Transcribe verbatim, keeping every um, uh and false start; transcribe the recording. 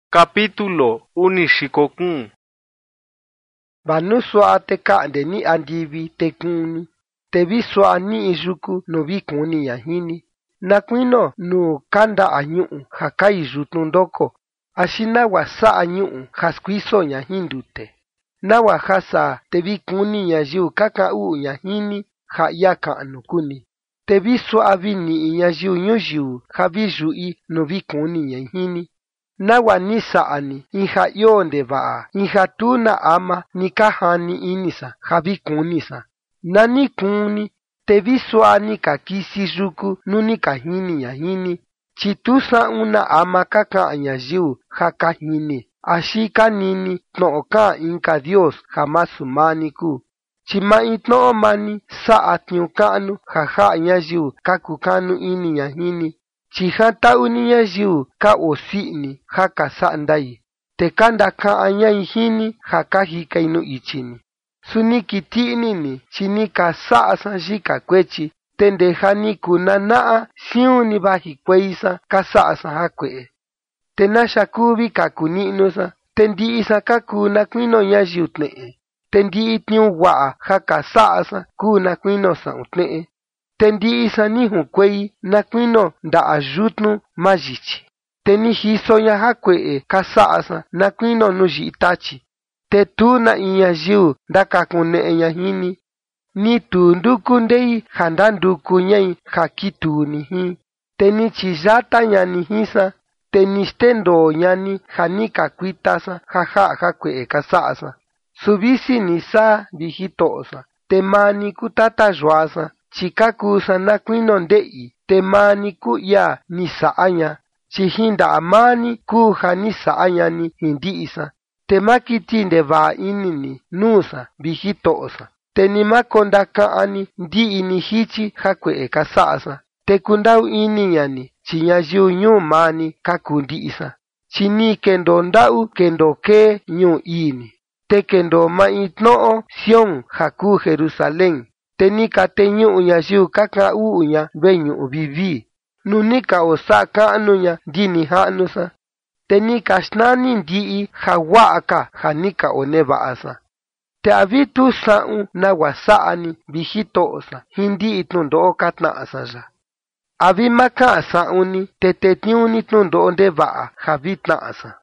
Capítulo unixikokun. Vanu sua te ka'nde ni andivi te kuni, te vi sua ni izuku no vi kuni yahini. Nakuino nu kanda anyu'u ja kai yutnu ndoko, axi nawa sa'a ñu'u ja skuiso ñahindute. Nawa jasa te vi kuni ñayiu ka ka'an u'u ñahini ja ia ka'nu kuni. Te vi sua'a vi ni'i ñayiu ñuyiu ja vi yu'i nu vi kuni ñahini. Nawa ni sa'ani in ja io ndeva'a, in ja tu na ama ni ka jani inisa ja vi kunisa. Na ni kuni, te vi sua'a ni ka kisi yuku nu ni ka jini ñahini, chi tu sa'un na ama ka ka'an ñayiu ja ka jini, axi ka nini tno'o ka'an inka Dios ja masu mani kuu. Chi maintno'o mani sa'a tiñu ka'nu ja ja'a ñayiu ka kukanu ini ñahini, chi jata'u ni ñayiu ka osi'ini ja ka sa'a ndai, te ka ndaka'an ñai jini ja ka jikai nu ichini. Suni kiti'nini chi ni ka sa'asa yika kuechi, te ndeja ni kunana'a siun ni vaji kueisa ka sa'asa jakue'e. Te naxa kuu vi kaku ni'nusa, te ndi'isa ka kuu na kuino ñayiu tne'e, te ndi'i tniu wa'a ja ka sa'asa kuu na kuino sa'un tne'e. Te ndi'isa ni jukuei na kuino nda'a yutnu ma yichi, te ni jiso ña jakue'e ka sa'asa na kuino nu yi'i tachi. Te tu na in ñayiu ndakakune'e ñahini, ni tu nduku ndei ja ndanduku ñai ja kituni jin, te ni chiyata ñani jinsa, te ni stendoo ñani ja ni ka kuitasa ja ja'a jakue'e ka sa'asa. Su visi ni saa vi jito'osa, te maa ni kuu tata yuasa, chi ka kuusa na kuino nde'i, te maa ni kuu ia ni sa'a ña, chi jin nda'a maa ni kuu ja ni sa'a ña ni jin ndi'isa. Te ma kiti ndeva'a ini-ni nuusa vi jito'osa, te ni ma kondaka'ani ndi'i ni jichi jakue'e ka sa'asa, te kunda'u ini ña-ni chi ñayiu ñuu maa ni ka kuu ndi'isa, chi ni kendoo nda'u kendoo kee ñuu ii-ni, te kendoo maintno'o Sión ja kuu Jerusalén, te ni ka teñu'u ñayiu ka ka'an u'u ña veñu'u vivii, nu ni ka osa'a ka'nu ña ndini ja'nusa, te ni ka xnani ndi'i ja wa'a ka ja ni ka oneva'asa. Te a vi tu sa'un nawa sa'ani vi jito'osa jin ndi'i tnundo'o ka tna'asa ya. A vi ma ka'an sa'uni te tetniuni tnundo'o ndeva'a ja vi tna'asa.